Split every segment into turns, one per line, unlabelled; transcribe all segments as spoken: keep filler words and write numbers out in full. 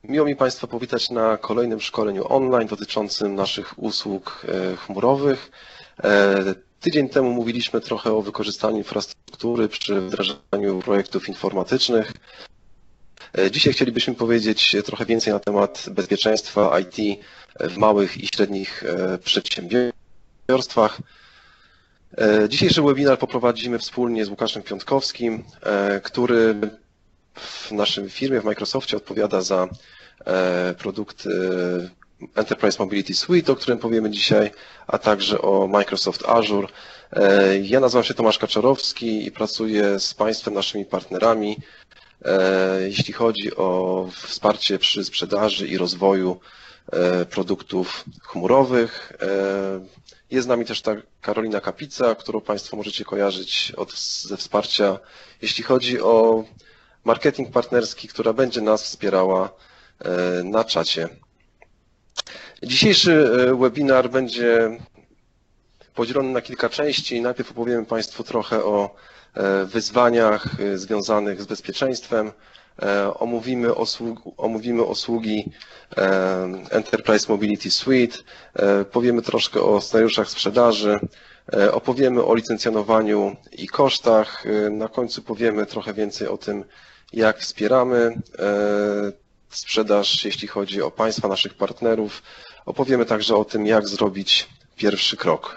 Miło mi Państwa powitać na kolejnym szkoleniu online dotyczącym naszych usług chmurowych. Tydzień temu mówiliśmy trochę o wykorzystaniu infrastruktury przy wdrażaniu projektów informatycznych. Dzisiaj chcielibyśmy powiedzieć trochę więcej na temat bezpieczeństwa I T w małych i średnich przedsiębiorstwach. Dzisiejszy webinar poprowadzimy wspólnie z Łukaszem Piątkowskim, który w naszej firmie w Microsoftie odpowiada za produkt Enterprise Mobility Suite, o którym powiemy dzisiaj, a także o Microsoft Azure. Ja nazywam się Tomasz Kaczorowski i pracuję z Państwem, naszymi partnerami, jeśli chodzi o wsparcie przy sprzedaży i rozwoju produktów chmurowych. Jest z nami też ta Karolina Kapica, którą Państwo możecie kojarzyć od, ze wsparcia, jeśli chodzi o marketing partnerski, która będzie nas wspierała na czacie. Dzisiejszy webinar będzie podzielony na kilka części. Najpierw opowiemy Państwu trochę o wyzwaniach związanych z bezpieczeństwem. Omówimy, usług, omówimy usługi Enterprise Mobility Suite, powiemy troszkę o scenariuszach sprzedaży, opowiemy o licencjonowaniu i kosztach. Na końcu powiemy trochę więcej o tym, jak wspieramy sprzedaż, jeśli chodzi o Państwa, naszych partnerów. Opowiemy także o tym, jak zrobić pierwszy krok.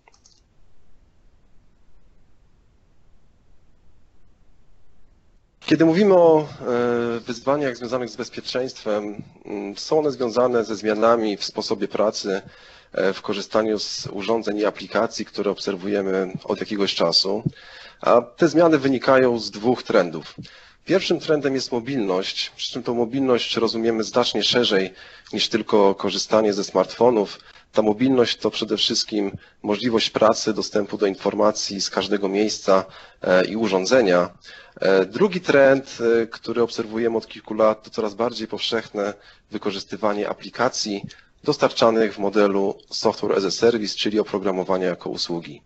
Kiedy mówimy o wyzwaniach związanych z bezpieczeństwem, są one związane ze zmianami w sposobie pracy, w korzystaniu z urządzeń i aplikacji, które obserwujemy od jakiegoś czasu, a te zmiany wynikają z dwóch trendów. Pierwszym trendem jest mobilność, przy czym tą mobilność rozumiemy znacznie szerzej niż tylko korzystanie ze smartfonów. Ta mobilność to przede wszystkim możliwość pracy, dostępu do informacji z każdego miejsca i urządzenia. Drugi trend, który obserwujemy od kilku lat, to coraz bardziej powszechne wykorzystywanie aplikacji dostarczanych w modelu Software as a Service, czyli oprogramowania jako usługi.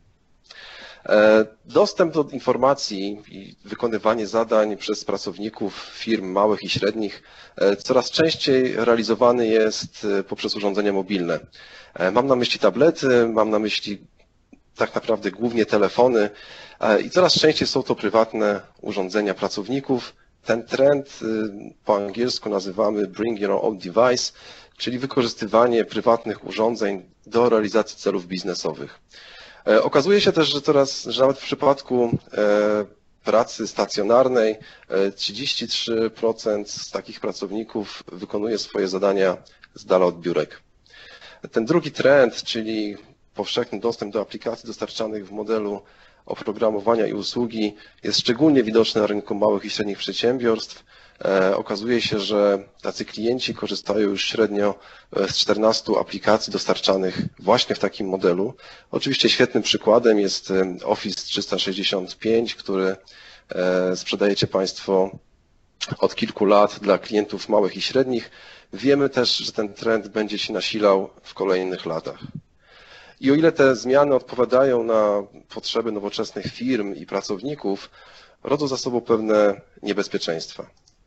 Dostęp do informacji i wykonywanie zadań przez pracowników firm małych i średnich coraz częściej realizowany jest poprzez urządzenia mobilne. Mam na myśli tablety, mam na myśli tak naprawdę głównie telefony i coraz częściej są to prywatne urządzenia pracowników. Ten trend po angielsku nazywamy Bring Your Own Device, czyli wykorzystywanie prywatnych urządzeń do realizacji celów biznesowych. Okazuje się też, że teraz, że nawet w przypadku pracy stacjonarnej trzydzieści trzy procent z takich pracowników wykonuje swoje zadania z dala od biurek. Ten drugi trend, czyli powszechny dostęp do aplikacji dostarczanych w modelu oprogramowania i usługi, jest szczególnie widoczny na rynku małych i średnich przedsiębiorstw. Okazuje się, że tacy klienci korzystają już średnio z czternastu aplikacji dostarczanych właśnie w takim modelu. Oczywiście świetnym przykładem jest Office trzysta sześćdziesiąt pięć, który sprzedajecie Państwo od kilku lat dla klientów małych i średnich. Wiemy też, że ten trend będzie się nasilał w kolejnych latach. I o ile te zmiany odpowiadają na potrzeby nowoczesnych firm i pracowników, rodzą za sobą pewne niebezpieczeństwa.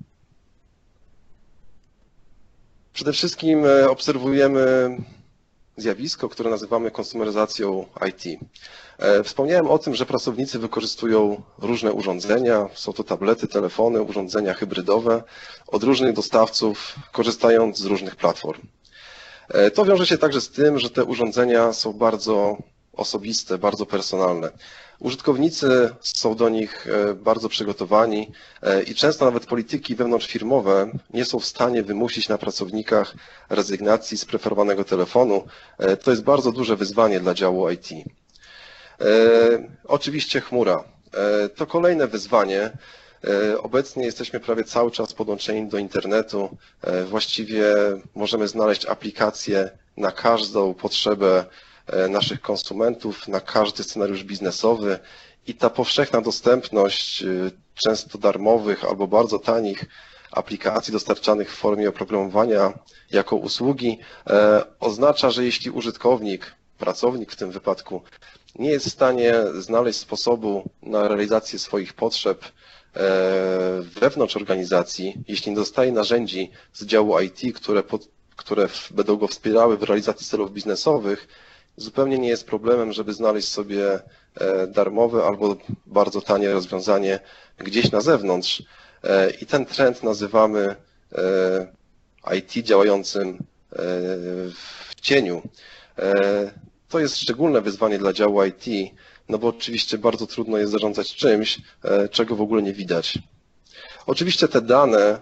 Przede wszystkim obserwujemy zjawisko, które nazywamy konsumeryzacją I T. Wspomniałem o tym, że pracownicy wykorzystują różne urządzenia, są to tablety, telefony, urządzenia hybrydowe od różnych dostawców, korzystając z różnych platform. To wiąże się także z tym, że te urządzenia są bardzo osobiste, bardzo personalne. Użytkownicy są do nich bardzo przygotowani i często nawet polityki wewnątrzfirmowe nie są w stanie wymusić na pracownikach rezygnacji z preferowanego telefonu. To jest bardzo duże wyzwanie dla działu I T. Oczywiście chmura. To kolejne wyzwanie. Obecnie jesteśmy prawie cały czas podłączeni do internetu. Właściwie możemy znaleźć aplikacje na każdą potrzebę naszych konsumentów, na każdy scenariusz biznesowy i ta powszechna dostępność często darmowych albo bardzo tanich aplikacji dostarczanych w formie oprogramowania jako usługi oznacza, że jeśli użytkownik, pracownik w tym wypadku, nie jest w stanie znaleźć sposobu na realizację swoich potrzeb wewnątrz organizacji, jeśli nie dostaje narzędzi z działu I T, które, pod, które będą go wspierały w realizacji celów biznesowych, zupełnie nie jest problemem, żeby znaleźć sobie darmowe albo bardzo tanie rozwiązanie gdzieś na zewnątrz. I ten trend nazywamy I T działającym w cieniu. To jest szczególne wyzwanie dla działu I T, no bo oczywiście bardzo trudno jest zarządzać czymś, czego w ogóle nie widać. Oczywiście te dane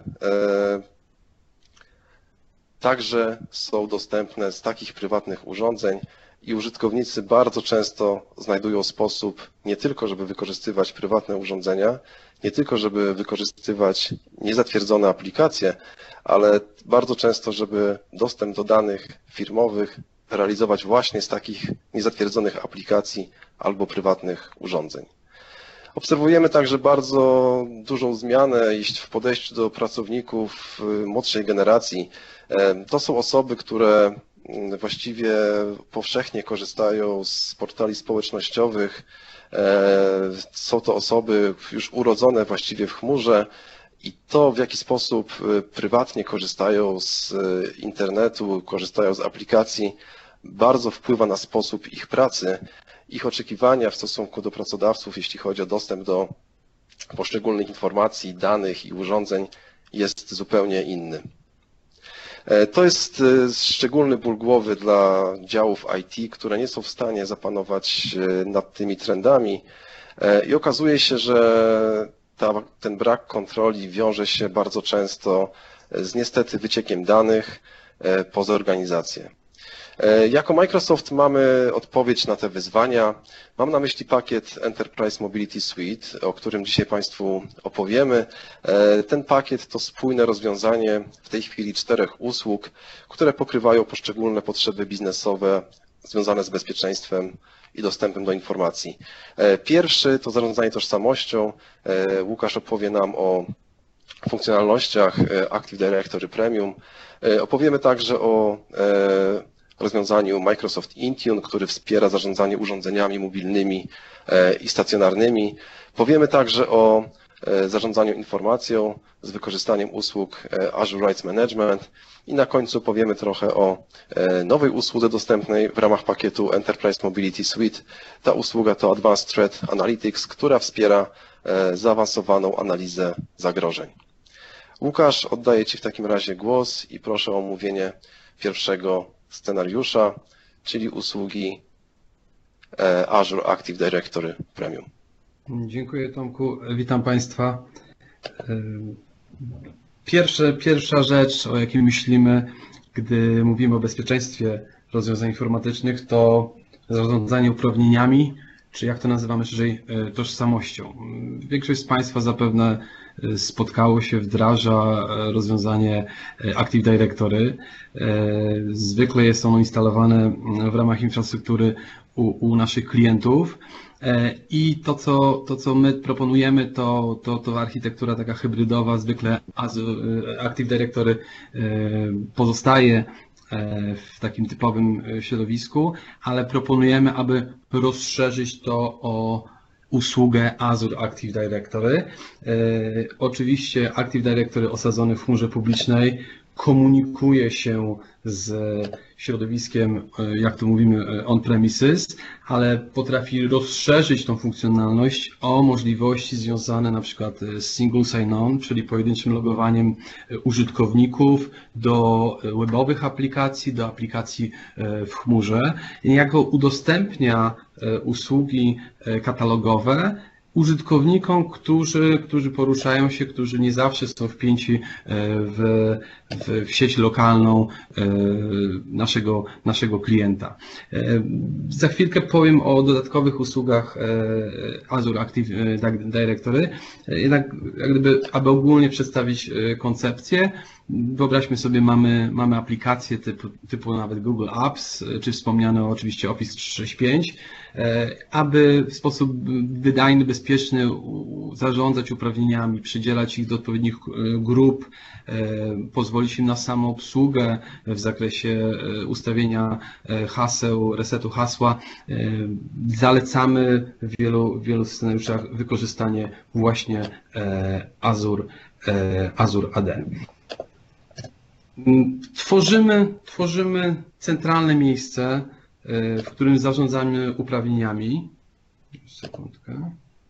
także są dostępne z takich prywatnych urządzeń i użytkownicy bardzo często znajdują sposób nie tylko, żeby wykorzystywać prywatne urządzenia, nie tylko, żeby wykorzystywać niezatwierdzone aplikacje, ale bardzo często, żeby dostęp do danych firmowych realizować właśnie z takich niezatwierdzonych aplikacji albo prywatnych urządzeń. Obserwujemy także bardzo dużą zmianę w podejściu do pracowników młodszej generacji. To są osoby, które właściwie powszechnie korzystają z portali społecznościowych. Są to osoby już urodzone właściwie w chmurze i to, w jaki sposób prywatnie korzystają z internetu, korzystają z aplikacji, bardzo wpływa na sposób ich pracy. Ich oczekiwania w stosunku do pracodawców, jeśli chodzi o dostęp do poszczególnych informacji, danych i urządzeń, jest zupełnie inny. To jest szczególny ból głowy dla działów I T, które nie są w stanie zapanować nad tymi trendami i okazuje się, że ta, ten brak kontroli wiąże się bardzo często z niestety wyciekiem danych poza organizację. Jako Microsoft mamy odpowiedź na te wyzwania. Mam na myśli pakiet Enterprise Mobility Suite, o którym dzisiaj Państwu opowiemy. Ten pakiet to spójne rozwiązanie w tej chwili czterech usług, które pokrywają poszczególne potrzeby biznesowe związane z bezpieczeństwem i dostępem do informacji. Pierwszy to zarządzanie tożsamością. Łukasz opowie nam o funkcjonalnościach Active Directory Premium. Opowiemy także o rozwiązaniu Microsoft Intune, który wspiera zarządzanie urządzeniami mobilnymi i stacjonarnymi. Powiemy także o zarządzaniu informacją z wykorzystaniem usług Azure Rights Management i na końcu powiemy trochę o nowej usłudze dostępnej w ramach pakietu Enterprise Mobility Suite. Ta usługa to Advanced Threat Analytics, która wspiera zaawansowaną analizę zagrożeń. Łukasz, oddaję Ci w takim razie głos i proszę o omówienie pierwszego scenariusza, czyli usługi Azure Active Directory Premium.
Dziękuję, Tomku. Witam Państwa. Pierwsze, pierwsza rzecz, o jakiej myślimy, gdy mówimy o bezpieczeństwie rozwiązań informatycznych, to zarządzanie uprawnieniami, czy jak to nazywamy szerzej, tożsamością. Większość z Państwa zapewne spotkało się, wdraża rozwiązanie Active Directory. Zwykle jest ono instalowane w ramach infrastruktury u, u naszych klientów. I to co, to, co my proponujemy, to, to, to architektura taka hybrydowa, zwykle Active Directory pozostaje w takim typowym środowisku, ale proponujemy, aby rozszerzyć to o usługę Azure Active Directory. Oczywiście Active Directory osadzony w chmurze publicznej komunikuje się z środowiskiem, jak to mówimy, on-premises, ale potrafi rozszerzyć tą funkcjonalność o możliwości związane na przykład z single sign-on, czyli pojedynczym logowaniem użytkowników do webowych aplikacji, do aplikacji w chmurze. Niejako udostępnia usługi katalogowe użytkownikom, którzy, którzy poruszają się, którzy nie zawsze są wpięci w, w, w sieć lokalną naszego, naszego klienta. Za chwilkę powiem o dodatkowych usługach Azure Active Directory. Jednak jak gdyby, aby ogólnie przedstawić koncepcję, wyobraźmy sobie, mamy, mamy aplikacje typu, typu nawet Google Apps, czy wspomniane oczywiście Office trzysta sześćdziesiąt pięć. aby w sposób wydajny, bezpieczny zarządzać uprawnieniami, przydzielać ich do odpowiednich grup, pozwolić im na samoobsługę w zakresie ustawienia haseł, resetu hasła. Zalecamy w wielu, w wielu scenariuszach wykorzystanie właśnie Azure, Azure A D. Tworzymy, tworzymy centralne miejsce, w którym zarządzamy uprawnieniami. Sekundkę.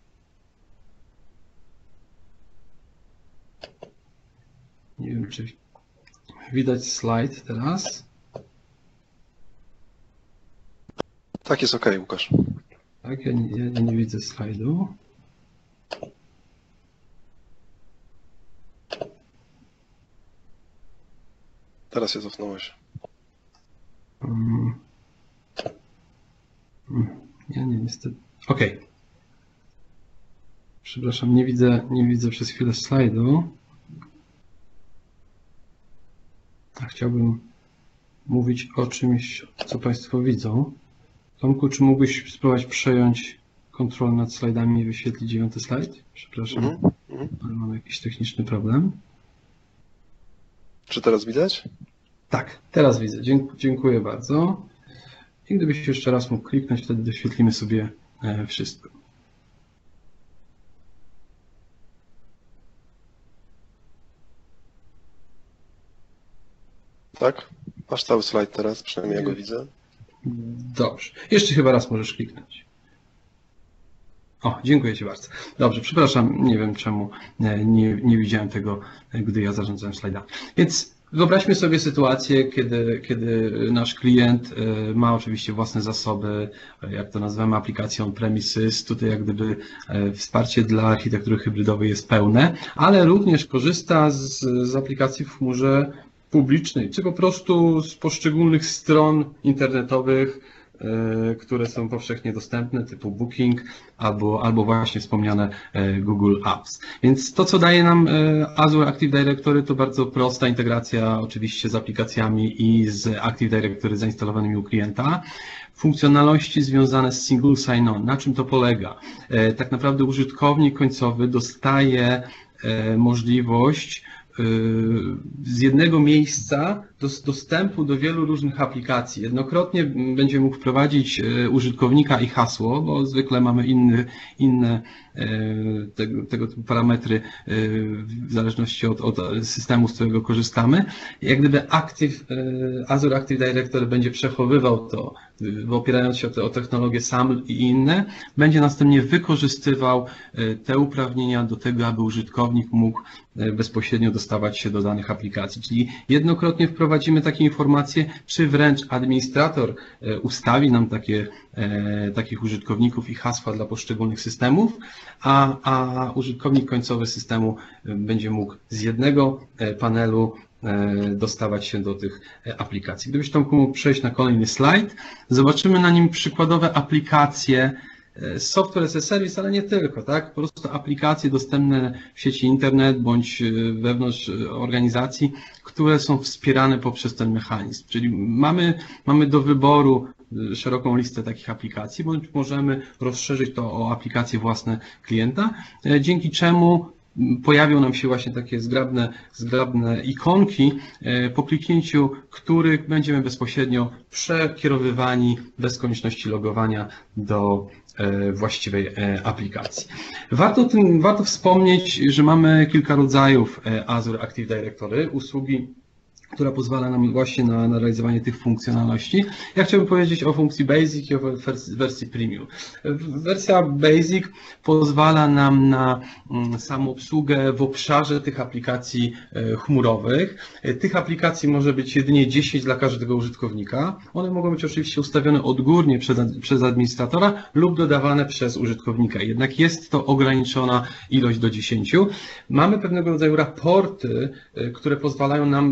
Nie wiem, czy widać slajd teraz.
Tak, jest OK, Łukasz.
Tak, ja nie, ja nie widzę slajdu.
Teraz się cofnąłeś.
Hmm. Ja nie, niestety. OK. Przepraszam, nie widzę, nie widzę przez chwilę slajdu. A chciałbym mówić o czymś, co Państwo widzą. Tomku, czy mógłbyś spróbować przejąć kontrolę nad slajdami i wyświetlić dziewiąty slajd? Przepraszam,
Mhm, mhm.
ale mam jakiś techniczny problem.
Czy teraz widać?
Tak, teraz widzę. Dziękuję bardzo. I gdybyś jeszcze raz mógł kliknąć, wtedy doświetlimy sobie wszystko.
Tak? Masz cały slajd teraz, przynajmniej ja go widzę.
Dobrze. Jeszcze chyba raz możesz kliknąć. O, dziękuję Ci bardzo. Dobrze, przepraszam, nie wiem czemu nie, nie widziałem tego, gdy ja zarządzałem slajda. Więc wyobraźmy sobie sytuację, kiedy, kiedy nasz klient ma oczywiście własne zasoby, jak to nazywamy aplikacją on-premises. Tutaj jak gdyby wsparcie dla architektury hybrydowej jest pełne, ale również korzysta z, z aplikacji w chmurze publicznej, czy po prostu z poszczególnych stron internetowych, które są powszechnie dostępne, typu Booking albo, albo właśnie wspomniane Google Apps. Więc to, co daje nam Azure Active Directory, to bardzo prosta integracja oczywiście z aplikacjami i z Active Directory zainstalowanymi u klienta. Funkcjonalności związane z Single Sign-On. Na czym to polega? Tak naprawdę użytkownik końcowy dostaje możliwość z jednego miejsca dostępu do wielu różnych aplikacji. Jednokrotnie będzie mógł wprowadzić użytkownika i hasło, bo zwykle mamy inny, inne tego, tego typu parametry w zależności od, od systemu, z którego korzystamy. Jak gdyby Active, Azure Active Directory będzie przechowywał to, opierając się o, te, o technologię SAML i inne, będzie następnie wykorzystywał te uprawnienia do tego, aby użytkownik mógł bezpośrednio dostawać się do danych aplikacji. Czyli jednokrotnie wprowadzimy takie informacje, czy wręcz administrator ustawi nam takie, takich użytkowników i hasła dla poszczególnych systemów, a, a użytkownik końcowy systemu będzie mógł z jednego panelu dostawać się do tych aplikacji. Gdybyś Tomku mógł przejść na kolejny slajd, zobaczymy na nim przykładowe aplikacje Software as a Service, ale nie tylko, tak? Po prostu aplikacje dostępne w sieci internet bądź wewnątrz organizacji, które są wspierane poprzez ten mechanizm. Czyli mamy, mamy do wyboru szeroką listę takich aplikacji, bądź możemy rozszerzyć to o aplikacje własne klienta, dzięki czemu pojawią nam się właśnie takie zgrabne, zgrabne ikonki, po kliknięciu których będziemy bezpośrednio przekierowywani bez konieczności logowania do właściwej aplikacji. Warto, tym, warto wspomnieć, że mamy kilka rodzajów Azure Active Directory, usługi, która pozwala nam właśnie na, na realizowanie tych funkcjonalności. Ja chciałbym powiedzieć o funkcji Basic i o wersji, wersji Premium. Wersja Basic pozwala nam na samoobsługę w obszarze tych aplikacji chmurowych. Tych aplikacji może być jedynie dziesięć dla każdego użytkownika. One mogą być oczywiście ustawione odgórnie przez, przez administratora lub dodawane przez użytkownika. Jednak jest to ograniczona ilość do dziesięciu. Mamy pewnego rodzaju raporty, które pozwalają nam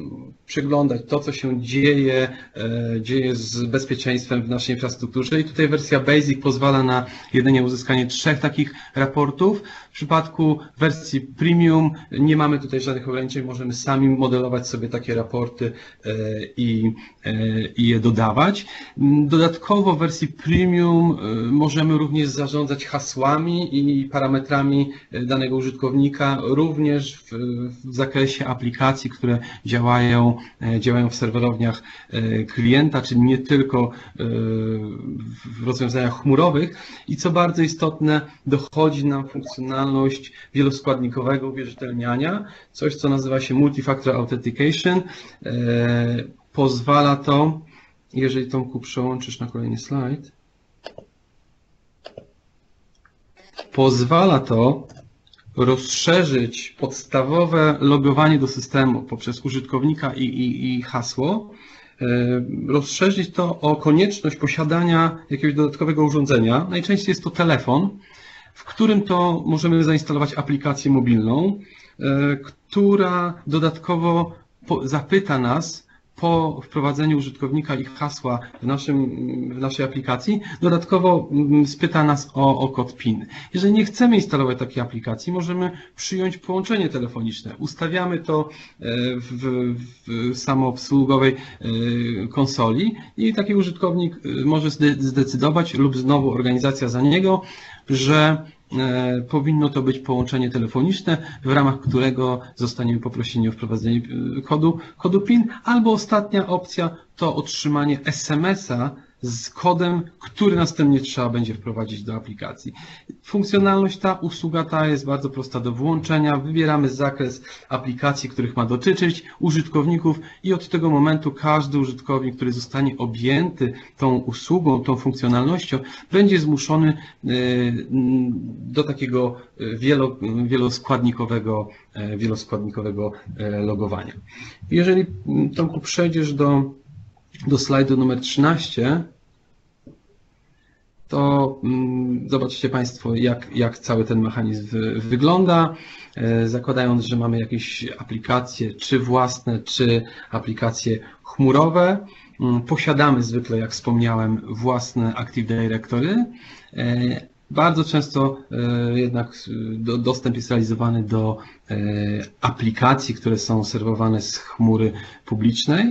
przeglądać to, co się dzieje, dzieje z bezpieczeństwem w naszej infrastrukturze. I tutaj wersja Basic pozwala na jedynie uzyskanie trzech takich raportów. W przypadku wersji Premium nie mamy tutaj żadnych ograniczeń, możemy sami modelować sobie takie raporty i, i je dodawać. Dodatkowo w wersji Premium możemy również zarządzać hasłami i parametrami danego użytkownika, również w, w zakresie aplikacji, które działają, działają w serwerowniach klienta, czyli nie tylko w rozwiązaniach chmurowych. I co bardzo istotne, dochodzi nam funkcjonalność wieloskładnikowego uwierzytelniania, coś co nazywa się Multi-Factor Authentication. Pozwala to, jeżeli Tomku przełączysz na kolejny slajd, pozwala to rozszerzyć podstawowe logowanie do systemu poprzez użytkownika i, i, i hasło, rozszerzyć to o konieczność posiadania jakiegoś dodatkowego urządzenia. Najczęściej jest to telefon, w którym to możemy zainstalować aplikację mobilną, która dodatkowo zapyta nas po wprowadzeniu użytkownika i hasła w, naszym, w naszej aplikacji, dodatkowo spyta nas o, o kod PIN. Jeżeli nie chcemy instalować takiej aplikacji, możemy przyjąć połączenie telefoniczne. Ustawiamy to w, w samoobsługowej konsoli i taki użytkownik może zdecydować lub znowu organizacja za niego, że powinno to być połączenie telefoniczne, w ramach którego zostaniemy poprosieni o wprowadzenie kodu, kodu PIN, albo ostatnia opcja to otrzymanie es em es a z kodem, który następnie trzeba będzie wprowadzić do aplikacji. Funkcjonalność ta, usługa ta jest bardzo prosta do włączenia. Wybieramy zakres aplikacji, których ma dotyczyć, użytkowników i od tego momentu każdy użytkownik, który zostanie objęty tą usługą, tą funkcjonalnością, będzie zmuszony do takiego wielo, wieloskładnikowego, wieloskładnikowego logowania. Jeżeli, Tomku, przejdziesz do do slajdu numer trzynaście, to zobaczycie Państwo, jak, jak cały ten mechanizm wygląda. Zakładając, że mamy jakieś aplikacje, czy własne, czy aplikacje chmurowe, posiadamy zwykle, jak wspomniałem, własne Active Directory. Bardzo często jednak dostęp jest realizowany do aplikacji, które są serwowane z chmury publicznej.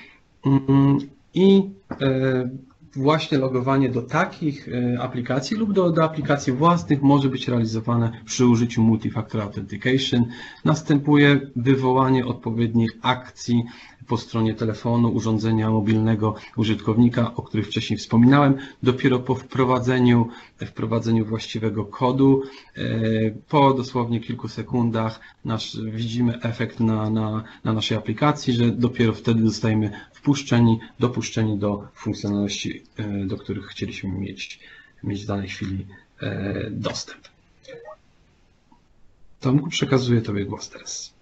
I właśnie logowanie do takich aplikacji lub do, do aplikacji własnych może być realizowane przy użyciu Multi-Factor Authentication. Następuje wywołanie odpowiednich akcji po stronie telefonu, urządzenia mobilnego użytkownika, o których wcześniej wspominałem. Dopiero po wprowadzeniu, wprowadzeniu właściwego kodu, po dosłownie kilku sekundach nasz, widzimy efekt na, na, na naszej aplikacji, że dopiero wtedy zostajemy wpuszczeni, dopuszczeni do funkcjonalności, do których chcieliśmy mieć, mieć w danej chwili dostęp. Tomku, przekazuję Tobie głos teraz.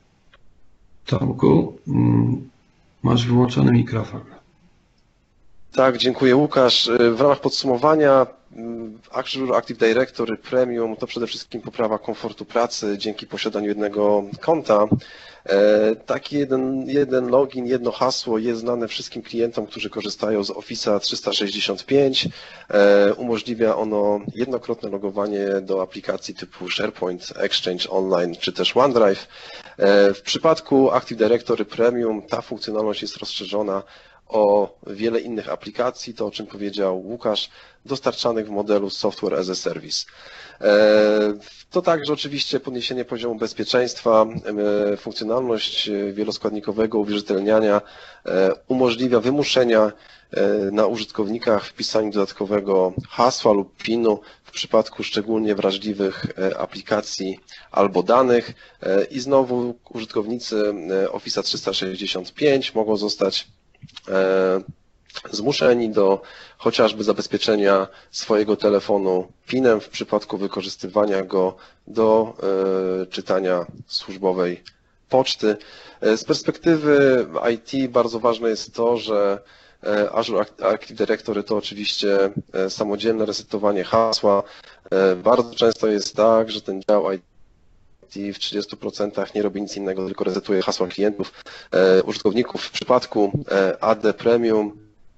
Tomku, masz wyłączony mikrofon.
Tak, dziękuję Łukasz. W ramach podsumowania Azure Active Directory Premium to przede wszystkim poprawa komfortu pracy dzięki posiadaniu jednego konta. Taki jeden, jeden login, jedno hasło jest znane wszystkim klientom, którzy korzystają z Office'a trzysta sześćdziesiąt pięć. Umożliwia ono jednokrotne logowanie do aplikacji typu SharePoint, Exchange Online czy też OneDrive. W przypadku Active Directory Premium ta funkcjonalność jest rozszerzona o wiele innych aplikacji, to o czym powiedział Łukasz, dostarczanych w modelu Software as a Service. To także oczywiście podniesienie poziomu bezpieczeństwa, funkcjonalność wieloskładnikowego uwierzytelniania umożliwia wymuszenia na użytkownikach wpisania dodatkowego hasła lub pinu w przypadku szczególnie wrażliwych aplikacji albo danych i znowu użytkownicy Office'a trzysta sześćdziesiąt pięć mogą zostać zmuszeni do chociażby zabezpieczenia swojego telefonu pinem w przypadku wykorzystywania go do czytania służbowej poczty. Z perspektywy I T bardzo ważne jest to, że Azure Active Directory to oczywiście samodzielne resetowanie hasła. Bardzo często jest tak, że ten dział I T w trzydziestu procentach nie robi nic innego, tylko resetuje hasła klientów, użytkowników. W przypadku A D Premium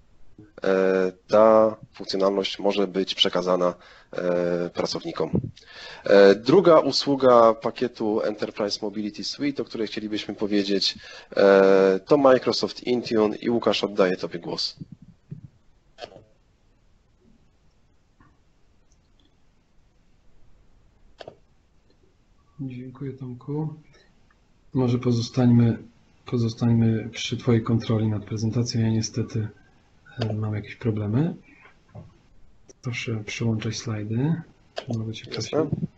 ta funkcjonalność może być przekazana pracownikom. Druga usługa pakietu Enterprise Mobility Suite, o której chcielibyśmy powiedzieć, to Microsoft Intune i Łukasz, oddaję Tobie głos.
Dziękuję Tomku. Może pozostańmy, pozostańmy przy Twojej kontroli nad prezentacją. Ja niestety mam jakieś problemy. Proszę przyłączać slajdy. Czy mogę Cię prosić?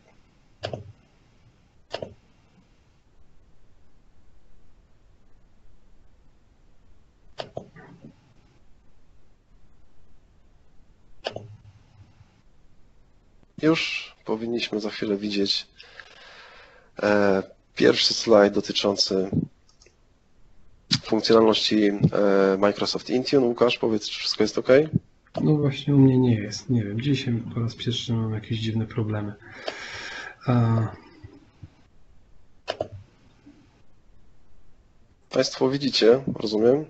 Już powinniśmy za chwilę widzieć pierwszy slajd dotyczący funkcjonalności Microsoft Intune. Łukasz, powiedz, czy wszystko jest OK?
No właśnie u mnie nie jest. Nie wiem, dzisiaj po raz pierwszy mam jakieś dziwne problemy. A...
Państwo widzicie, rozumiem?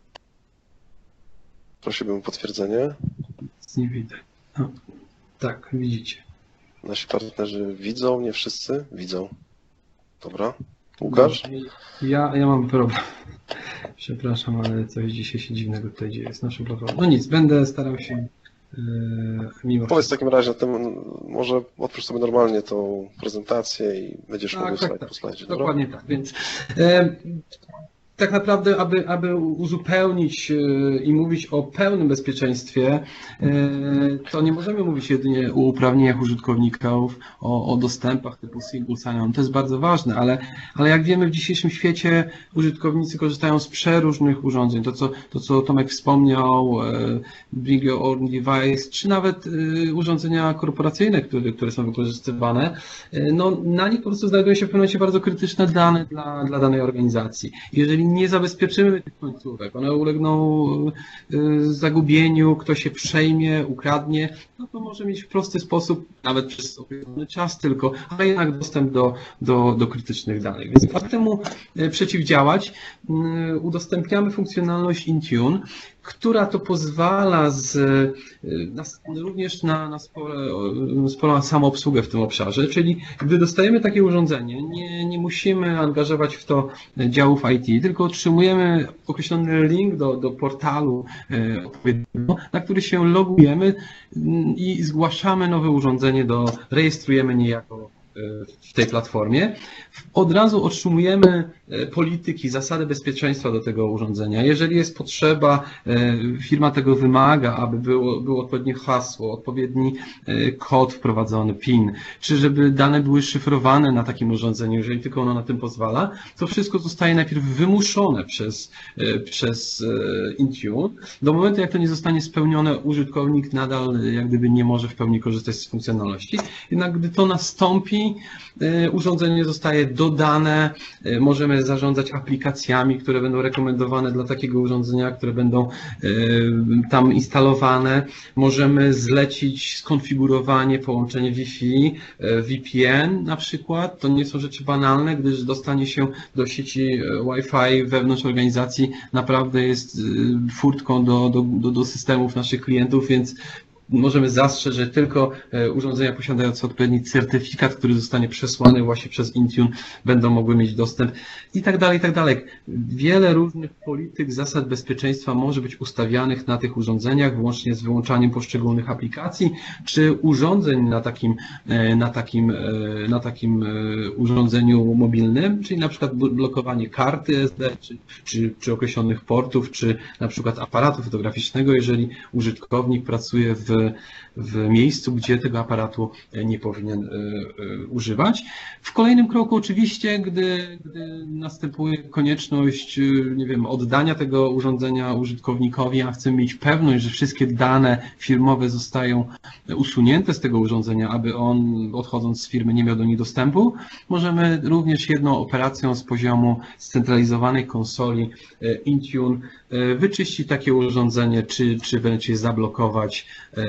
Prosiłbym o potwierdzenie.
Nie widzę. No, tak, widzicie.
Nasi partnerzy widzą, nie wszyscy? Widzą. Dobra. Łukasz?
Ja, ja mam problem. Przepraszam, ale coś dzisiaj się dziwnego tutaj dzieje z naszym platformą. No nic, będę starał się yy, mimo
Powiedz w takim razie, tym, może otwórz sobie normalnie tą prezentację i będziesz
tak,
mógł
tak,
slajd
tak,
po slajdzie.
dokładnie tak, więc e, tak naprawdę, aby, aby uzupełnić i mówić o pełnym bezpieczeństwie, to nie możemy mówić jedynie o uprawnieniach użytkowników, o, o dostępach typu single sign-on. To jest bardzo ważne, ale, ale jak wiemy, w dzisiejszym świecie użytkownicy korzystają z przeróżnych urządzeń. To, co, to, co Tomek wspomniał, Bring Your Own Device, czy nawet urządzenia korporacyjne, które, które są wykorzystywane, no, na nich po prostu znajdują się w pewnym momencie bardzo krytyczne dane dla, dla danej organizacji. Jeżeli nie zabezpieczymy tych końcówek, one ulegną zagubieniu, ktoś się przejmie, ukradnie, no to może mieć w prosty sposób, nawet przez określony czas tylko, ale jednak dostęp do, do, do krytycznych danych. Więc aby temu przeciwdziałać, udostępniamy funkcjonalność Intune, która to pozwala z, na, również na, na spore, sporą samoobsługę w tym obszarze, czyli gdy dostajemy takie urządzenie, nie, nie musimy angażować w to działów I T, tylko otrzymujemy określony link do, do portalu odpowiedniego, na który się logujemy i zgłaszamy nowe urządzenie, do, rejestrujemy niejako w tej platformie. Od razu otrzymujemy polityki, zasady bezpieczeństwa do tego urządzenia. Jeżeli jest potrzeba, firma tego wymaga, aby było, było odpowiednie hasło, odpowiedni kod wprowadzony, PIN, czy żeby dane były szyfrowane na takim urządzeniu, jeżeli tylko ono na tym pozwala, to wszystko zostaje najpierw wymuszone przez, przez Intune. Do momentu, jak to nie zostanie spełnione, użytkownik nadal jak gdyby nie może w pełni korzystać z funkcjonalności. Jednak gdy to nastąpi, Wi-Fi, urządzenie zostaje dodane, możemy zarządzać aplikacjami, które będą rekomendowane dla takiego urządzenia, które będą tam instalowane. Możemy zlecić skonfigurowanie, połączenie Wi-Fi, V P N na przykład. To nie są rzeczy banalne, gdyż dostanie się do sieci Wi-Fi wewnątrz organizacji naprawdę jest furtką do, do, do, do systemów naszych klientów, więc możemy zastrzec, że tylko urządzenia posiadające odpowiedni certyfikat, który zostanie przesłany właśnie przez Intune, będą mogły mieć dostęp i tak dalej, i tak dalej. Wiele różnych polityk, zasad bezpieczeństwa może być ustawianych na tych urządzeniach, włącznie z wyłączaniem poszczególnych aplikacji, czy urządzeń na takim, na takim, na takim urządzeniu mobilnym, czyli na przykład blokowanie karty S D, czy, czy, czy określonych portów, czy na przykład aparatu fotograficznego, jeżeli użytkownik pracuje w w miejscu, gdzie tego aparatu nie powinien używać. W kolejnym kroku oczywiście, gdy, gdy następuje konieczność, nie wiem, oddania tego urządzenia użytkownikowi, a chcemy mieć pewność, że wszystkie dane firmowe zostają usunięte z tego urządzenia, aby on, odchodząc z firmy, nie miał do nich dostępu, możemy również jedną operacją z poziomu scentralizowanej konsoli Intune wyczyścić takie urządzenie, czy, czy wręcz je zablokować,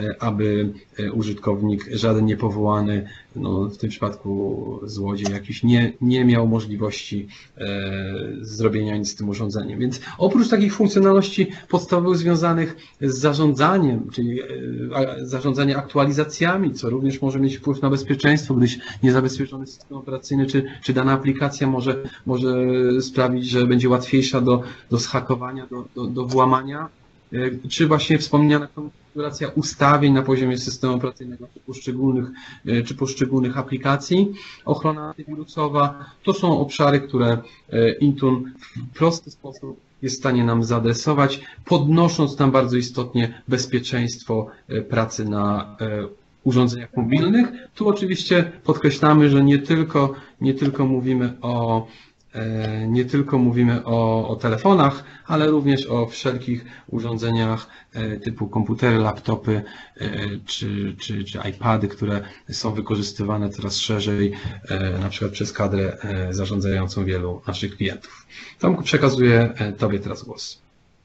aby użytkownik żaden niepowołany, no w tym przypadku złodziej jakiś, nie, nie miał możliwości e, zrobienia nic z tym urządzeniem. Więc oprócz takich funkcjonalności podstawowych związanych z zarządzaniem, czyli e, zarządzanie aktualizacjami, co również może mieć wpływ na bezpieczeństwo, gdyż niezabezpieczony system operacyjny czy, czy dana aplikacja może, może sprawić, że będzie łatwiejsza do, do zhakowania, do, do, do włamania, e, czy właśnie wspomniana konfiguracja ustawień na poziomie systemu operacyjnego czy poszczególnych, czy poszczególnych aplikacji, ochrona antywirusowa, to są obszary, które Intune w prosty sposób jest w stanie nam zaadresować, podnosząc nam bardzo istotnie bezpieczeństwo pracy na urządzeniach mobilnych. Tu oczywiście podkreślamy, że nie tylko, nie tylko mówimy o Nie tylko mówimy o, o telefonach, ale również o wszelkich urządzeniach typu komputery, laptopy czy, czy, czy iPady, które są wykorzystywane coraz szerzej, na przykład przez kadrę zarządzającą wielu naszych klientów. Tomku, przekazuję Tobie teraz głos.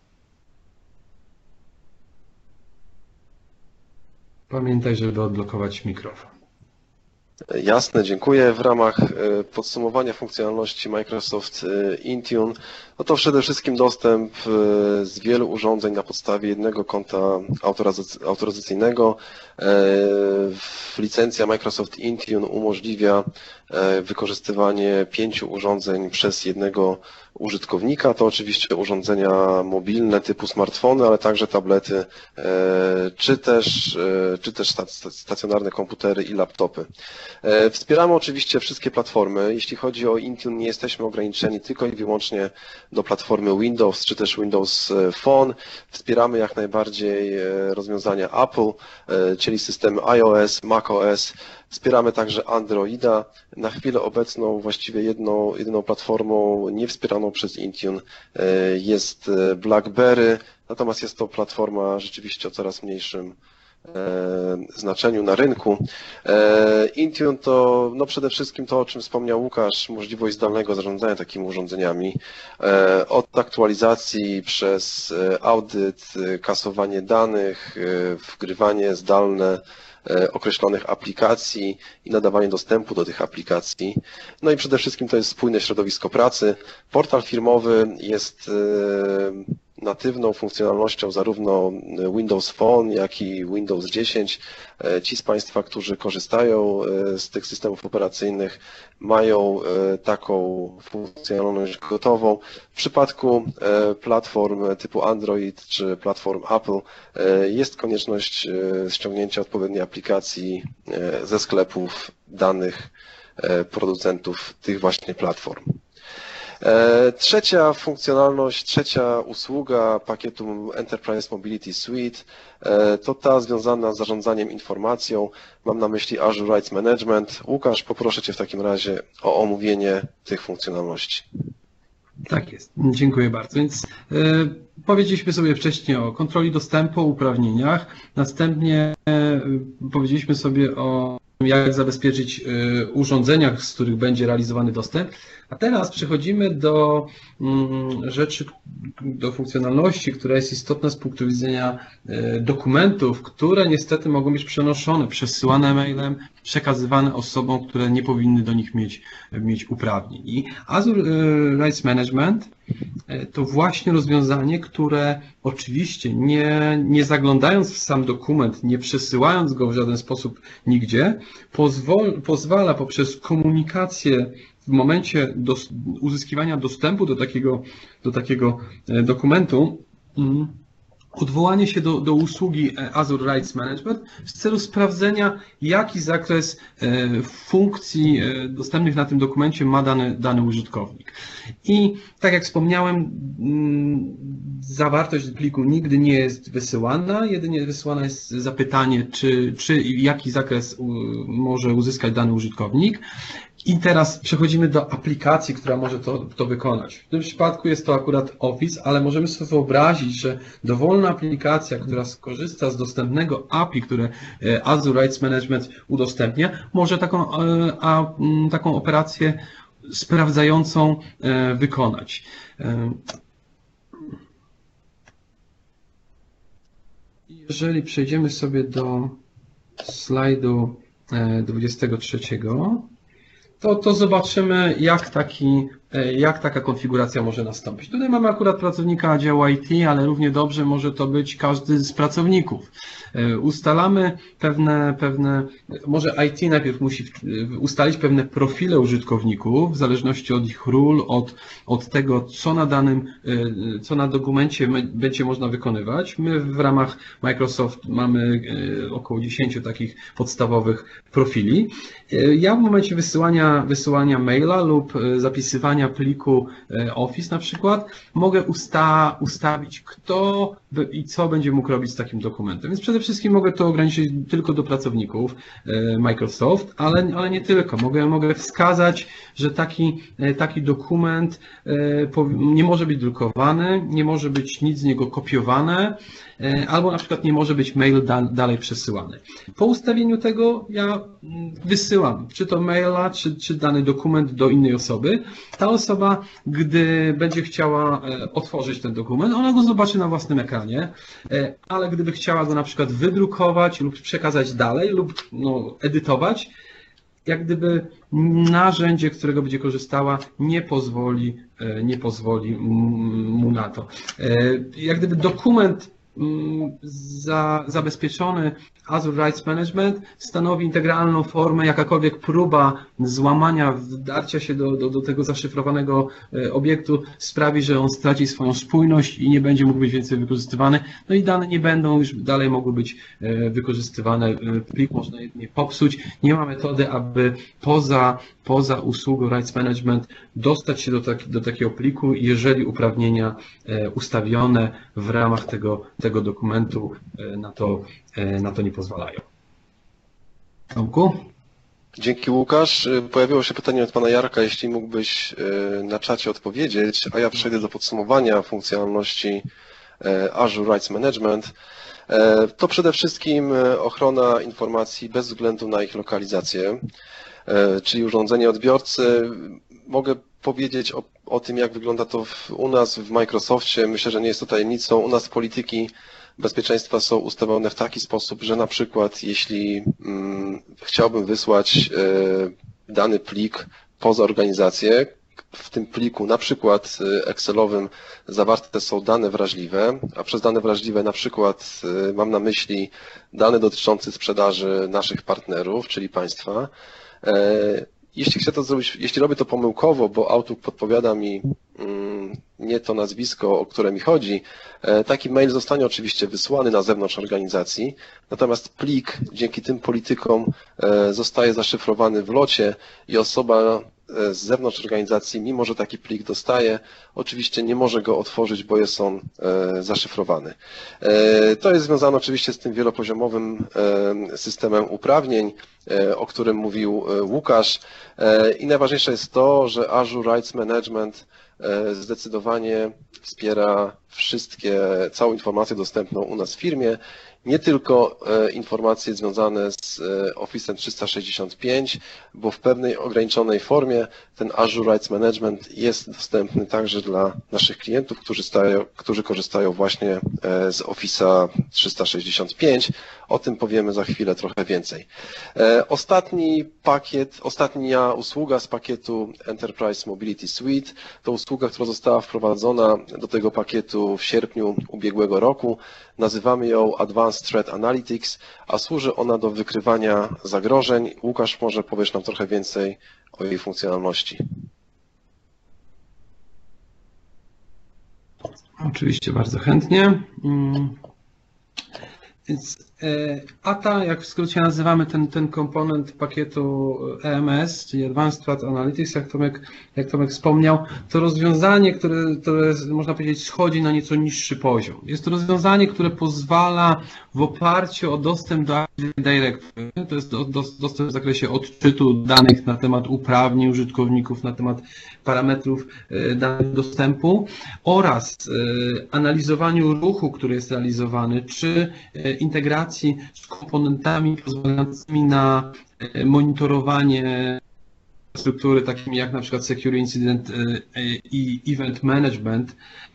Pamiętaj, żeby odblokować mikrofon.
Jasne, dziękuję. W ramach podsumowania funkcjonalności Microsoft Intune, no to przede wszystkim dostęp z wielu urządzeń na podstawie jednego konta autoryzacyjnego. Licencja Microsoft Intune umożliwia wykorzystywanie pięciu urządzeń przez jednego użytkownika. To oczywiście urządzenia mobilne typu smartfony, ale także tablety, czy też, czy też stacjonarne komputery i laptopy. Wspieramy oczywiście wszystkie platformy. Jeśli chodzi o Intune, nie jesteśmy ograniczeni tylko i wyłącznie do platformy Windows, czy też Windows Phone. Wspieramy jak najbardziej rozwiązania Apple, czyli systemy iOS, macOS. Wspieramy także Androida. Na chwilę obecną właściwie jedną, jedyną platformą niewspieraną przez Intune jest BlackBerry, natomiast jest to platforma rzeczywiście o coraz mniejszym znaczeniu na rynku. Intune to no przede wszystkim to, o czym wspomniał Łukasz, możliwość zdalnego zarządzania takimi urządzeniami, od aktualizacji przez audyt, kasowanie danych, wgrywanie zdalne określonych aplikacji i nadawanie dostępu do tych aplikacji. No i przede wszystkim to jest spójne środowisko pracy. Portal firmowy jest natywną funkcjonalnością zarówno Windows Phone, jak i Windows dziesięć. Ci z Państwa, którzy korzystają z tych systemów operacyjnych, mają taką funkcjonalność gotową. W przypadku platform typu Android czy platform Apple jest konieczność ściągnięcia odpowiedniej aplikacji ze sklepów danych producentów tych właśnie platform. Trzecia funkcjonalność, trzecia usługa pakietu Enterprise Mobility Suite to ta związana z zarządzaniem informacją. Mam na myśli Azure Rights Management. Łukasz, poproszę Cię w takim razie o omówienie tych funkcjonalności.
Tak jest, dziękuję bardzo. Więc y, powiedzieliśmy sobie wcześniej o kontroli dostępu, o uprawnieniach, następnie y, powiedzieliśmy sobie o jak zabezpieczyć urządzenia, z których będzie realizowany dostęp. A teraz przechodzimy do rzeczy, do funkcjonalności, która jest istotna z punktu widzenia dokumentów, które niestety mogą być przenoszone, przesyłane mailem, przekazywane osobom, które nie powinny do nich mieć, mieć uprawnień. I Azure Rights Management to właśnie rozwiązanie, które oczywiście nie, nie zaglądając w sam dokument, nie przesyłając go w żaden sposób nigdzie, pozwol, pozwala poprzez komunikację w momencie dos, uzyskiwania dostępu do takiego, do takiego dokumentu, mm, odwołanie się do, do usługi Azure Rights Management w celu sprawdzenia, jaki zakres funkcji dostępnych na tym dokumencie ma dany, dany użytkownik. I tak jak wspomniałem, zawartość pliku nigdy nie jest wysyłana, jedynie wysyłane jest zapytanie, czy, czy jaki zakres może uzyskać dany użytkownik. I teraz przechodzimy do aplikacji, która może to, to wykonać. W tym przypadku jest to akurat Office, ale możemy sobie wyobrazić, że dowolna aplikacja, która skorzysta z dostępnego A P I, które Azure Rights Management udostępnia, może taką, a, taką operację sprawdzającą wykonać. Jeżeli przejdziemy sobie do slajdu dwudziestego trzeciego, To, to zobaczymy, jak, taki, jak taka konfiguracja może nastąpić. Tutaj mamy akurat pracownika działu I T, ale równie dobrze może to być każdy z pracowników. Ustalamy pewne, pewne może I T najpierw musi ustalić pewne profile użytkowników, w zależności od ich ról, od, od tego, co na danym, co na dokumencie będzie można wykonywać. My w ramach Microsoft mamy około dziesięciu takich podstawowych profili. Ja w momencie wysyłania, wysyłania maila lub zapisywania pliku Office na przykład mogę usta, ustawić, kto i co będzie mógł robić z takim dokumentem. Więc przede wszystkim mogę to ograniczyć tylko do pracowników Microsoft, ale, ale nie tylko. Mogę, mogę wskazać, że taki, taki dokument nie może być drukowany, nie może być nic z niego kopiowane, albo na przykład nie może być mail dalej przesyłany. Po ustawieniu tego ja wysyłam, czy to maila, czy, czy dany dokument do innej osoby. Ta osoba, gdy będzie chciała otworzyć ten dokument, ona go zobaczy na własnym ekranie, ale gdyby chciała go na przykład wydrukować lub przekazać dalej lub no, edytować, jak gdyby narzędzie, którego będzie korzystała, nie pozwoli, nie pozwoli mu na to. Jak gdyby dokument za, zabezpieczony Azure Rights Management stanowi integralną formę, jakakolwiek próba złamania, wdarcia się do, do, do tego zaszyfrowanego obiektu sprawi, że on straci swoją spójność i nie będzie mógł być więcej wykorzystywany. No i dane nie będą już dalej mogły być wykorzystywane. Plik można jedynie popsuć. Nie ma metody, aby poza, poza usługą Rights Management dostać się do, taki, do takiego pliku, jeżeli uprawnienia ustawione w ramach tego, tego dokumentu na to, na to nie pozwalają. Tomku?
Dzięki, Łukasz. Pojawiło się pytanie od pana Jarka, jeśli mógłbyś na czacie odpowiedzieć, a ja przejdę do podsumowania funkcjonalności Azure Rights Management. To przede wszystkim ochrona informacji bez względu na ich lokalizację, czyli urządzenie odbiorcy. Mogę powiedzieć o, o tym, jak wygląda to w, u nas w Microsoftie. Myślę, że nie jest to tajemnicą. U nas polityki bezpieczeństwa są ustawione w taki sposób, że na przykład jeśli mm, chciałbym wysłać y, dany plik poza organizację, w tym pliku na przykład Excelowym zawarte są dane wrażliwe, a przez dane wrażliwe na przykład y, mam na myśli dane dotyczące sprzedaży naszych partnerów, czyli państwa. Y, Jeśli chcę to zrobić, jeśli robię to pomyłkowo, bo Outlook podpowiada mi nie to nazwisko, o które mi chodzi, taki mail zostanie oczywiście wysłany na zewnątrz organizacji, natomiast plik dzięki tym politykom zostaje zaszyfrowany w locie i osoba z zewnątrz organizacji, mimo że taki plik dostaje, oczywiście nie może go otworzyć, bo jest on zaszyfrowany. To jest związane oczywiście z tym wielopoziomowym systemem uprawnień, o którym mówił Łukasz. I najważniejsze jest to, że Azure Rights Management zdecydowanie wspiera wszystkie, całą informację dostępną u nas w firmie nie tylko informacje związane z Office trzysta sześćdziesiąt pięć, bo w pewnej ograniczonej formie ten Azure Rights Management jest dostępny także dla naszych klientów, którzy, stają, którzy korzystają właśnie z Office'a trzysta sześćdziesiąt pięć. O tym powiemy za chwilę trochę więcej. Ostatni pakiet, ostatnia usługa z pakietu Enterprise Mobility Suite to usługa, która została wprowadzona do tego pakietu w sierpniu ubiegłego roku. Nazywamy ją Advanced Threat Analytics, a służy ona do wykrywania zagrożeń. Łukasz, może powiesz nam trochę więcej o jej funkcjonalności.
Oczywiście bardzo chętnie. Więc A T A, jak w skrócie nazywamy ten, ten komponent pakietu E M S, czyli Advanced Threat Analytics, jak Tomek, jak Tomek wspomniał, to rozwiązanie, które, które można powiedzieć schodzi na nieco niższy poziom. Jest to rozwiązanie, które pozwala w oparciu o dostęp do Active Directory, to jest do, do, dostęp w zakresie odczytu danych na temat uprawnień użytkowników, na temat parametrów danych dostępu oraz analizowaniu ruchu, który jest realizowany, czy integracji z komponentami pozwalającymi na monitorowanie struktury takimi jak na przykład Secure Incident i Event Management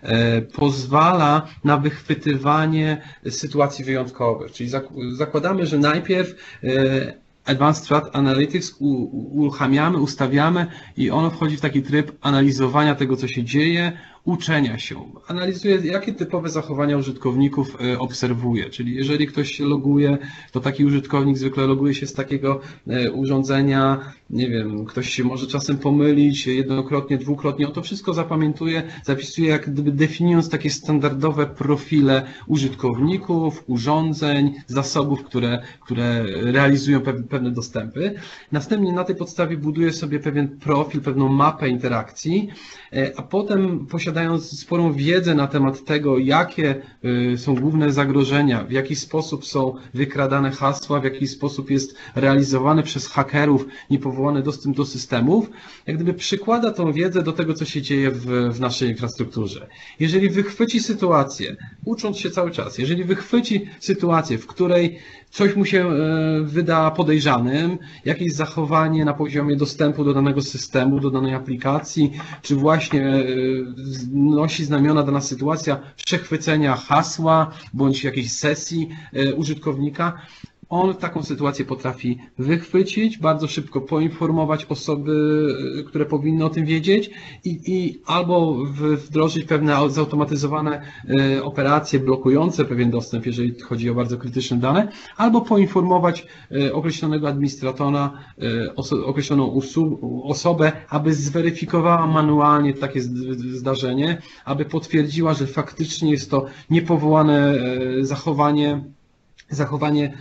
pozwala na wychwytywanie sytuacji wyjątkowych. Czyli zakładamy, że najpierw Advanced Threat Analytics uruchamiamy, ustawiamy i ono wchodzi w taki tryb analizowania tego, co się dzieje, uczenia się. Analizuje, jakie typowe zachowania użytkowników obserwuje. Czyli jeżeli ktoś się loguje, to taki użytkownik zwykle loguje się z takiego urządzenia, nie wiem, ktoś się może czasem pomylić jednokrotnie, dwukrotnie. On to wszystko zapamiętuje, zapisuje, jak gdyby definiując takie standardowe profile użytkowników, urządzeń, zasobów, które, które realizują pewne dostępy. Następnie na tej podstawie buduje sobie pewien profil, pewną mapę interakcji, a potem posiadając sporą wiedzę na temat tego, jakie są główne zagrożenia, w jaki sposób są wykradane hasła, w jaki sposób jest realizowany przez hakerów niepowołany dostęp do systemów, jak gdyby przykłada tą wiedzę do tego, co się dzieje w, w naszej infrastrukturze. Jeżeli wychwyci sytuację, ucząc się cały czas, jeżeli wychwyci sytuację, w której coś mu się wyda podejrzanym, jakieś zachowanie na poziomie dostępu do danego systemu, do danej aplikacji, czy właśnie nosi znamiona dana sytuacja przechwycenia hasła bądź jakiejś sesji użytkownika, on taką sytuację potrafi wychwycić, bardzo szybko poinformować osoby, które powinny o tym wiedzieć i, i albo wdrożyć pewne zautomatyzowane operacje blokujące pewien dostęp, jeżeli chodzi o bardzo krytyczne dane, albo poinformować określonego administratora, określoną osobę, aby zweryfikowała manualnie takie zdarzenie, aby potwierdziła, że faktycznie jest to niepowołane zachowanie, zachowanie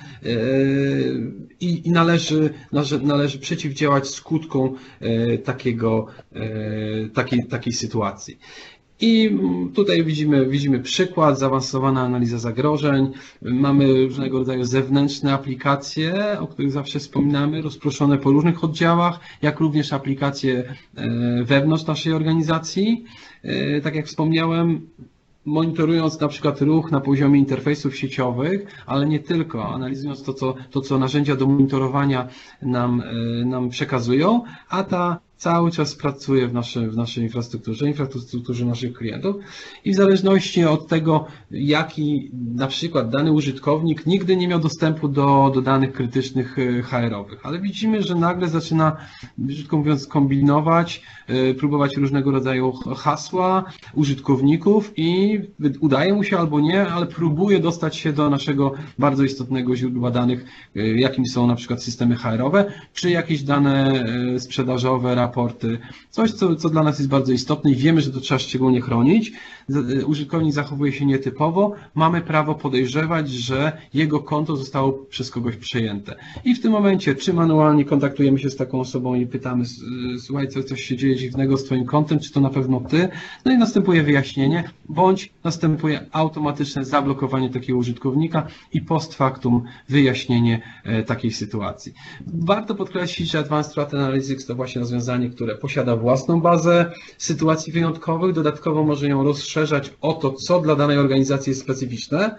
i, i należy, należy przeciwdziałać skutkom takiego, takiej, takiej sytuacji. I tutaj widzimy, widzimy przykład, zaawansowana analiza zagrożeń. Mamy różnego rodzaju zewnętrzne aplikacje, o których zawsze wspominamy, rozproszone po różnych oddziałach, jak również aplikacje wewnątrz naszej organizacji. Tak jak wspomniałem, monitorując na przykład ruch na poziomie interfejsów sieciowych, ale nie tylko, analizując to, co, to, co narzędzia do monitorowania nam, nam przekazują, a ta cały czas pracuje w naszej, w naszej infrastrukturze, infrastrukturze naszych klientów i w zależności od tego, jaki na przykład dany użytkownik nigdy nie miał dostępu do, do danych krytycznych H R-owych, ale widzimy, że nagle zaczyna, brzydko mówiąc, kombinować, próbować różnego rodzaju hasła użytkowników i udaje mu się albo nie, ale próbuje dostać się do naszego bardzo istotnego źródła danych, jakim są na przykład systemy H R-owe, czy jakieś dane sprzedażowe, raporty, coś, co, co dla nas jest bardzo istotne i wiemy, że to trzeba szczególnie chronić. Użytkownik zachowuje się nietypowo, mamy prawo podejrzewać, że jego konto zostało przez kogoś przejęte. I w tym momencie, czy manualnie kontaktujemy się z taką osobą i pytamy, słuchaj, co, coś się dzieje dziwnego z twoim kontem, czy to na pewno ty? No i następuje wyjaśnienie, bądź następuje automatyczne zablokowanie takiego użytkownika i post factum wyjaśnienie takiej sytuacji. Warto podkreślić, że Advanced Threat Analytics to właśnie rozwiązanie, które posiada własną bazę sytuacji wyjątkowych, dodatkowo może ją rozszerzać o to, co dla danej organizacji jest specyficzne.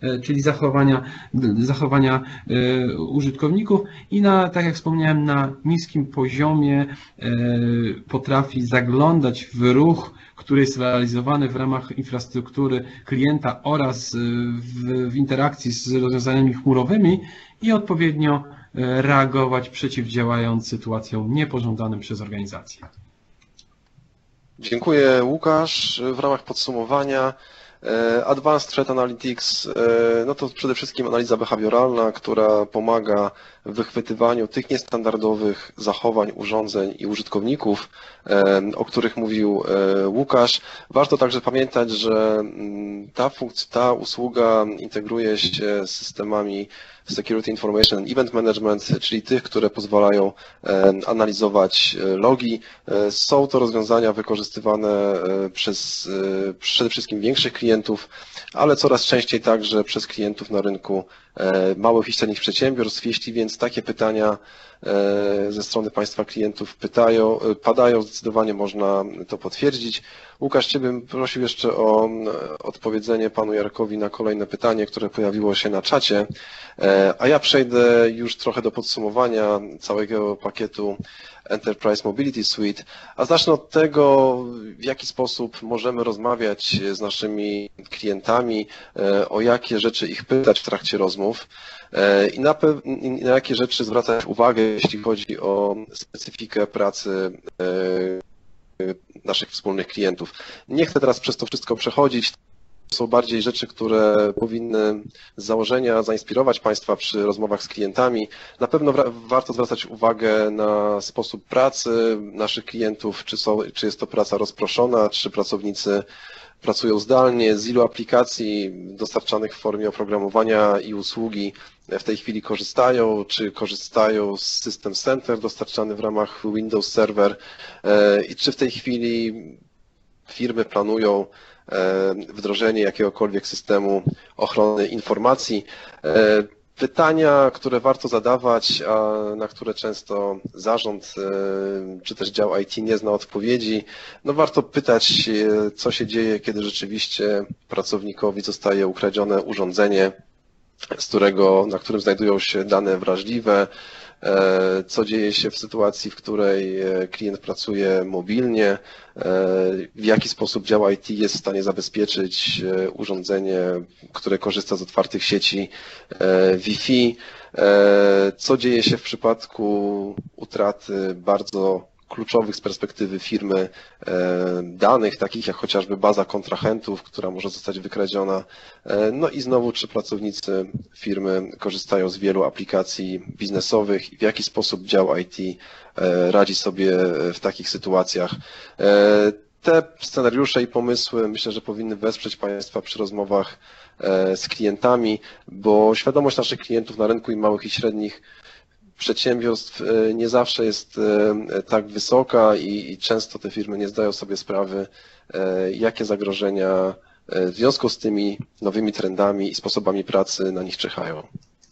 czyli zachowania, zachowania użytkowników i na, tak jak wspomniałem, na niskim poziomie potrafi zaglądać w ruch, który jest realizowany w ramach infrastruktury klienta oraz w, w interakcji z rozwiązaniami chmurowymi i odpowiednio reagować, przeciwdziałając sytuacjom niepożądanym przez organizację.
Dziękuję, Łukasz. W ramach podsumowania Advanced Threat Analytics no to przede wszystkim analiza behawioralna, która pomaga w wychwytywaniu tych niestandardowych zachowań urządzeń i użytkowników, o których mówił Łukasz. Warto także pamiętać, że ta funkcja, ta usługa integruje się z systemami Security Information and Event Management, czyli tych, które pozwalają analizować logi. Są to rozwiązania wykorzystywane przez przede wszystkim większych klientów, ale coraz częściej także przez klientów na rynku małych i średnich przedsiębiorstw. Jeśli więc takie pytania ze strony Państwa klientów pytają, padają, zdecydowanie można to potwierdzić. Łukasz, Ciebie bym prosił jeszcze o odpowiedzenie Panu Jarkowi na kolejne pytanie, które pojawiło się na czacie, a ja przejdę już trochę do podsumowania całego pakietu Enterprise Mobility Suite, a zacznę od tego, w jaki sposób możemy rozmawiać z naszymi klientami, o jakie rzeczy ich pytać w trakcie rozmów i na, i na jakie rzeczy zwracać uwagę, jeśli chodzi o specyfikę pracy naszych wspólnych klientów. Nie chcę teraz przez to wszystko przechodzić. To są bardziej rzeczy, które powinny z założenia zainspirować Państwa przy rozmowach z klientami. Na pewno warto zwracać uwagę na sposób pracy naszych klientów, czy, są, czy jest to praca rozproszona, czy pracownicy pracują zdalnie, z ilu aplikacji dostarczanych w formie oprogramowania i usługi w tej chwili korzystają, czy korzystają z System Center dostarczany w ramach Windows Server i czy w tej chwili firmy planują wdrożenie jakiegokolwiek systemu ochrony informacji. Pytania, które warto zadawać, a na które często zarząd czy też dział I T nie zna odpowiedzi, no warto pytać, co się dzieje, kiedy rzeczywiście pracownikowi zostaje ukradzione urządzenie, z którego, na którym znajdują się dane wrażliwe, co dzieje się w sytuacji, w której klient pracuje mobilnie, w jaki sposób dział I T jest w stanie zabezpieczyć urządzenie, które korzysta z otwartych sieci Wi-Fi, co dzieje się w przypadku utraty bardzo kluczowych z perspektywy firmy danych, takich jak chociażby baza kontrahentów, która może zostać wykradziona. No i znowu, czy pracownicy firmy korzystają z wielu aplikacji biznesowych i w jaki sposób dział I T radzi sobie w takich sytuacjach. Te scenariusze i pomysły myślę, że powinny wesprzeć Państwa przy rozmowach z klientami, bo świadomość naszych klientów na rynku i małych i średnich przedsiębiorstw nie zawsze jest tak wysoka i, i często te firmy nie zdają sobie sprawy, jakie zagrożenia w związku z tymi nowymi trendami i sposobami pracy na nich czyhają.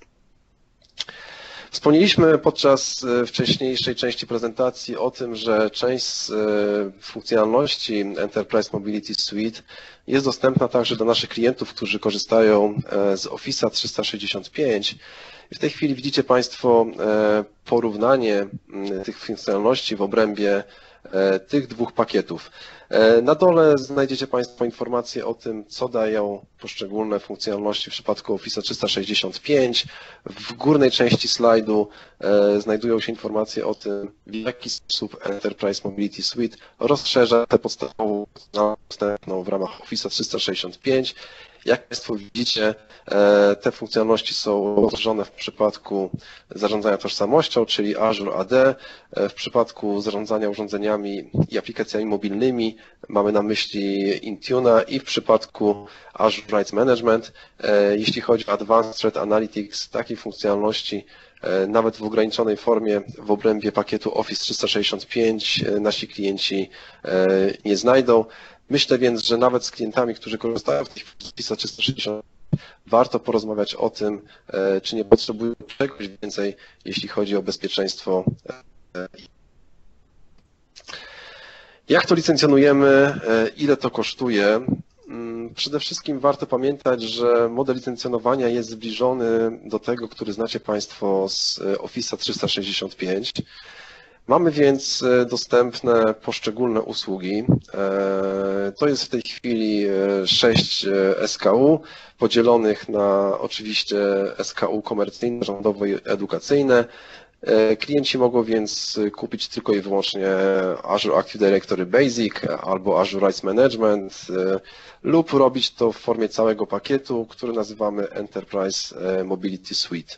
Wspomnieliśmy podczas wcześniejszej części prezentacji o tym, że część z funkcjonalności Enterprise Mobility Suite jest dostępna także dla naszych klientów, którzy korzystają z Office'a trzysta sześćdziesiąt pięć. W tej chwili widzicie Państwo porównanie tych funkcjonalności w obrębie tych dwóch pakietów. Na dole znajdziecie Państwo informacje o tym, co dają poszczególne funkcjonalności w przypadku Office'a trzysta sześćdziesiąt pięć. W górnej części slajdu znajdują się informacje o tym, w jaki sposób Enterprise Mobility Suite rozszerza tę podstawową dostępną w ramach Office'a trzysta sześćdziesiąt pięć. Jak Państwo widzicie, te funkcjonalności są rozszerzone w przypadku zarządzania tożsamością, czyli Azure A D, w przypadku zarządzania urządzeniami i aplikacjami mobilnymi mamy na myśli Intune'a i w przypadku Azure Rights Management. Jeśli chodzi o Advanced Threat Analytics, takiej funkcjonalności nawet w ograniczonej formie w obrębie pakietu Office trzysta sześćdziesiąt pięć nasi klienci nie znajdą. Myślę więc, że nawet z klientami, którzy korzystają z Office'a trzysta sześćdziesiąt, warto porozmawiać o tym, czy nie potrzebują czegoś więcej, jeśli chodzi o bezpieczeństwo. Jak to licencjonujemy, ile to kosztuje? Przede wszystkim warto pamiętać, że model licencjonowania jest zbliżony do tego, który znacie Państwo z Office'a trzysta sześćdziesiąt pięć. Mamy więc dostępne poszczególne usługi. To jest w tej chwili sześć S K U podzielonych na oczywiście S K U komercyjne, rządowe i edukacyjne. Klienci mogą więc kupić tylko i wyłącznie Azure Active Directory Basic albo Azure Rights Management lub robić to w formie całego pakietu, który nazywamy Enterprise Mobility Suite.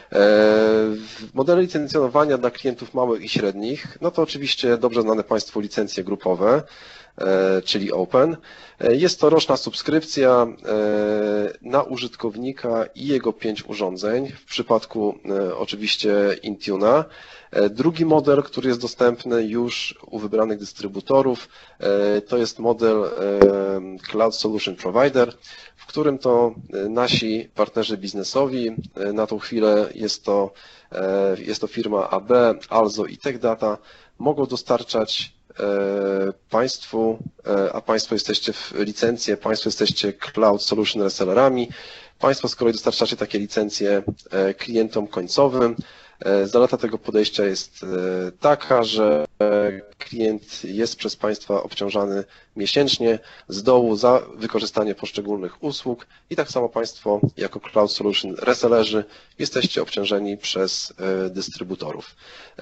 Modele licencjonowania dla klientów małych i średnich, no to oczywiście dobrze znane Państwu licencje grupowe, czyli Open. Jest to roczna subskrypcja na użytkownika i jego pięć urządzeń, w przypadku oczywiście Intune'a. Drugi model, który jest dostępny już u wybranych dystrybutorów, to jest model Cloud Solution Provider, w którym to nasi partnerzy biznesowi, na tą chwilę jest to, jest to firma A B, Alzo i TechData, mogą dostarczać Państwu, a Państwo jesteście w licencję, Państwo jesteście Cloud Solution Resellerami. Państwo z kolei dostarczacie takie licencje klientom końcowym. Zaleta tego podejścia jest taka, że klient jest przez Państwa obciążany miesięcznie z dołu za wykorzystanie poszczególnych usług i tak samo Państwo jako Cloud Solution Resellerzy jesteście obciążeni przez dystrybutorów.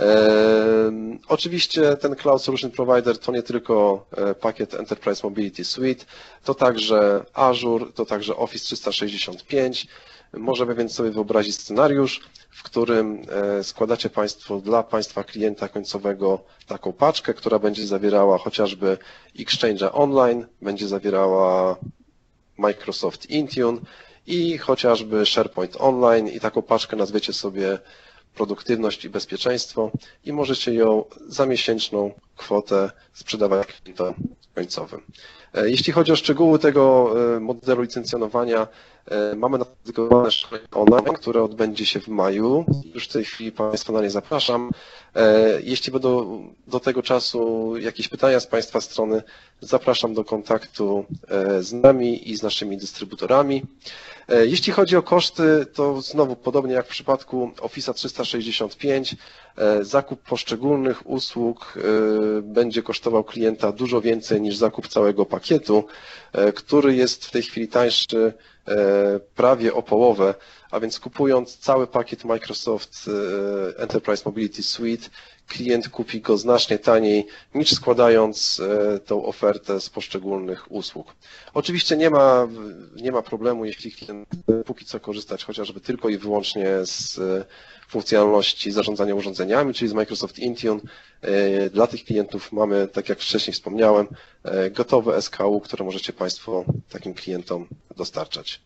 Oczywiście ten Cloud Solution Provider to nie tylko pakiet Enterprise Mobility Suite, to także Azure, to także Office trzysta sześćdziesiąt pięć. Możemy więc sobie wyobrazić scenariusz, w którym składacie Państwo dla Państwa klienta końcowego taką paczkę, która będzie zawierała chociażby Exchange Online, będzie zawierała Microsoft Intune i chociażby SharePoint Online i taką paczkę nazwiecie sobie produktywność i bezpieczeństwo i możecie ją za miesięczną kwotę sprzedawać klientom końcowym. Jeśli chodzi o szczegóły tego modelu licencjonowania, mamy nadedykowane szkolenie online, które odbędzie się w maju. Już w tej chwili Państwa na nie zapraszam. Jeśli będą do tego czasu jakieś pytania z Państwa strony, zapraszam do kontaktu z nami i z naszymi dystrybutorami. Jeśli chodzi o koszty, to znowu podobnie jak w przypadku Office'a trzysta sześćdziesiąt pięć, zakup poszczególnych usług będzie kosztował klienta dużo więcej niż zakup całego pakietu, który jest w tej chwili tańszy prawie o połowę, a więc kupując cały pakiet Microsoft Enterprise Mobility Suite, klient kupi go znacznie taniej niż składając tą ofertę z poszczególnych usług. Oczywiście nie ma, nie ma problemu, jeśli klient póki co korzystać chociażby tylko i wyłącznie z funkcjonalności zarządzania urządzeniami, czyli z Microsoft Intune. Dla tych klientów mamy, tak jak wcześniej wspomniałem, gotowe S K U, które możecie Państwo takim klientom dostarczać.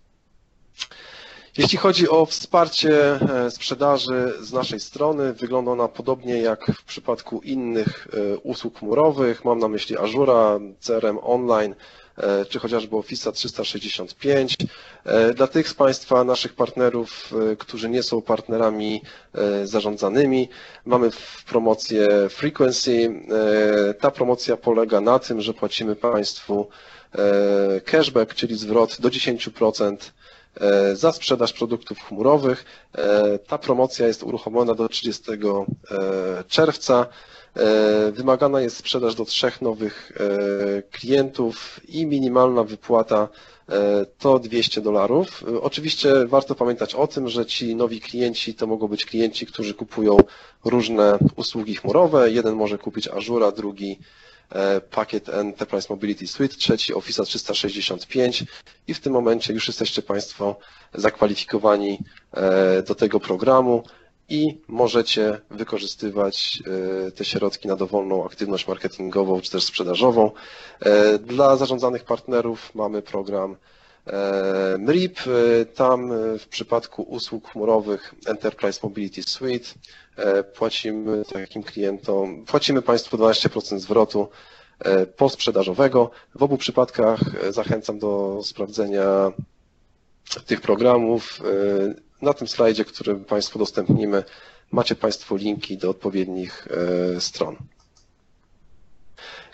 Jeśli chodzi o wsparcie sprzedaży z naszej strony, wygląda ona podobnie jak w przypadku innych usług chmurowych. Mam na myśli Azure'a, C R M Online, czy chociażby Office'a trzysta sześćdziesiąt pięć. Dla tych z Państwa, naszych partnerów, którzy nie są partnerami zarządzanymi, mamy promocję Frequency. Ta promocja polega na tym, że płacimy Państwu cashback, czyli zwrot do dziesięciu procent za sprzedaż produktów chmurowych. Ta promocja jest uruchomiona do trzydziestego czerwca. Wymagana jest sprzedaż do trzech nowych klientów i minimalna wypłata to dwieście dolarów. Oczywiście warto pamiętać o tym, że ci nowi klienci to mogą być klienci, którzy kupują różne usługi chmurowe. Jeden może kupić Azure'a, drugi pakiet Enterprise Mobility Suite, trzeci Office'a trzysta sześćdziesiąt pięć i w tym momencie już jesteście Państwo zakwalifikowani do tego programu i możecie wykorzystywać te środki na dowolną aktywność marketingową czy też sprzedażową. Dla zarządzanych partnerów mamy program M R I P. Tam w przypadku usług chmurowych Enterprise Mobility Suite płacimy takim klientom, płacimy Państwu dwanaście procent zwrotu posprzedażowego. W obu przypadkach zachęcam do sprawdzenia tych programów. Na tym slajdzie, który Państwu udostępnimy, macie Państwo linki do odpowiednich stron.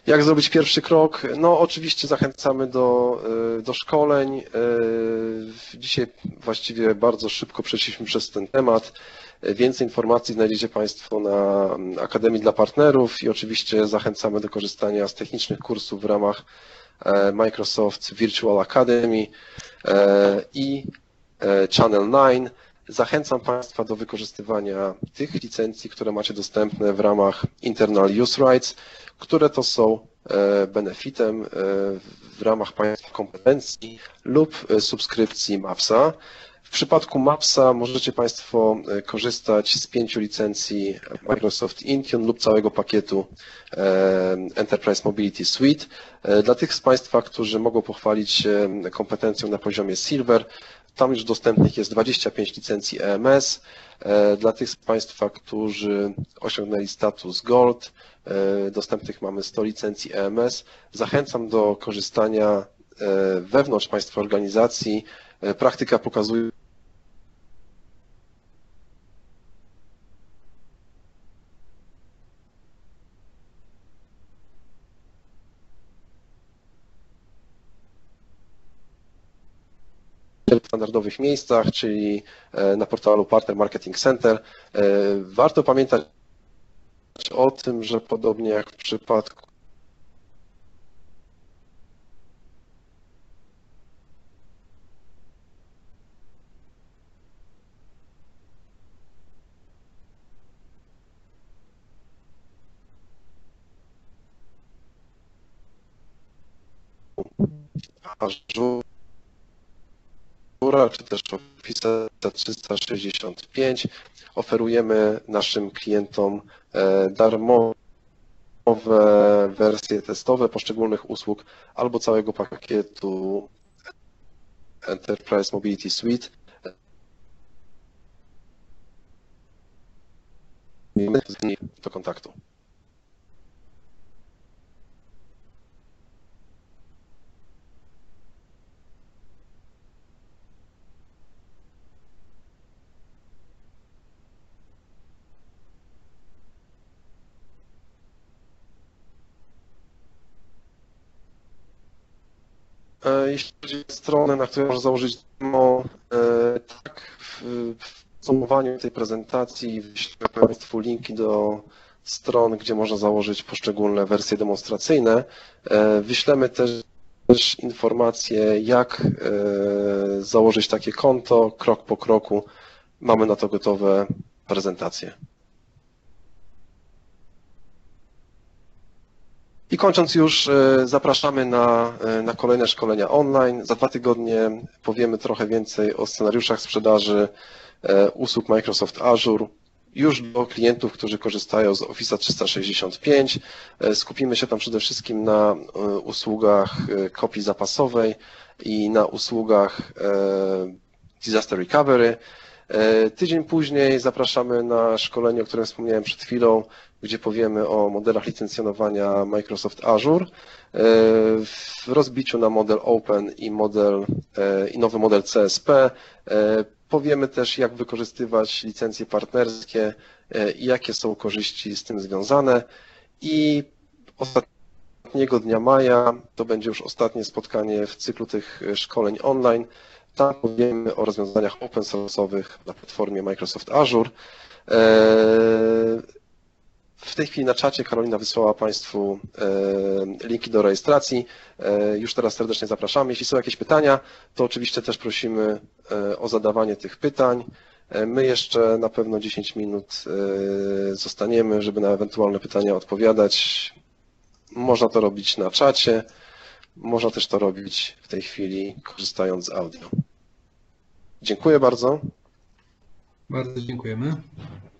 Jak zrobić pierwszy krok? No oczywiście zachęcamy do, do szkoleń. Dzisiaj właściwie bardzo szybko przeszliśmy przez ten temat. Więcej informacji znajdziecie Państwo na Akademii dla Partnerów i oczywiście zachęcamy do korzystania z technicznych kursów w ramach Microsoft Virtual Academy i Channel dziewięć. Zachęcam Państwa do wykorzystywania tych licencji, które macie dostępne w ramach Internal Use Rights, które to są benefitem w ramach Państwa kompetencji lub subskrypcji Mapsa. W przypadku Mapsa możecie Państwo korzystać z pięciu licencji Microsoft Intune lub całego pakietu Enterprise Mobility Suite. Dla tych z Państwa, którzy mogą pochwalić się kompetencją na poziomie Silver, tam już dostępnych jest dwadzieścia pięć licencji E M S. Dla tych z Państwa, którzy osiągnęli status Gold, dostępnych mamy sto licencji E M S. Zachęcam do korzystania wewnątrz Państwa organizacji. Praktyka pokazuje, w standardowych miejscach, czyli na portalu Partner Marketing Center. Warto pamiętać o tym, że podobnie jak w przypadku Azure, czy też Office trzysta sześćdziesiąt pięć, oferujemy naszym klientom darmowe wersje testowe poszczególnych usług albo całego pakietu Enterprise Mobility Suite. Do kontaktu. Jeśli chodzi o stronę, na której można założyć demo, tak, w podsumowaniu tej prezentacji wyślę Państwu linki do stron, gdzie można założyć poszczególne wersje demonstracyjne. Wyślemy też informacje, jak założyć takie konto, krok po kroku. Mamy na to gotowe prezentacje. I kończąc już, zapraszamy na, na kolejne szkolenia online. Za dwa tygodnie powiemy trochę więcej o scenariuszach sprzedaży usług Microsoft Azure już do klientów, którzy korzystają z Office trzysta sześćdziesiąt pięć. Skupimy się tam przede wszystkim na usługach kopii zapasowej i na usługach Disaster Recovery. Tydzień później zapraszamy na szkolenie, o którym wspomniałem przed chwilą, gdzie powiemy o modelach licencjonowania Microsoft Azure w rozbiciu na model Open i, model, i nowy model C S P. Powiemy też, jak wykorzystywać licencje partnerskie i jakie są korzyści z tym związane. I ostatniego dnia maja, to będzie już ostatnie spotkanie w cyklu tych szkoleń online, tam powiemy o rozwiązaniach open source'owych na platformie Microsoft Azure. W tej chwili na czacie Karolina wysłała Państwu linki do rejestracji. Już teraz serdecznie zapraszamy. Jeśli są jakieś pytania, to oczywiście też prosimy o zadawanie tych pytań. My jeszcze na pewno dziesięć minut zostaniemy, żeby na ewentualne pytania odpowiadać. Można to robić na czacie, można też to robić w tej chwili korzystając z audio. Dziękuję bardzo.
Bardzo dziękujemy.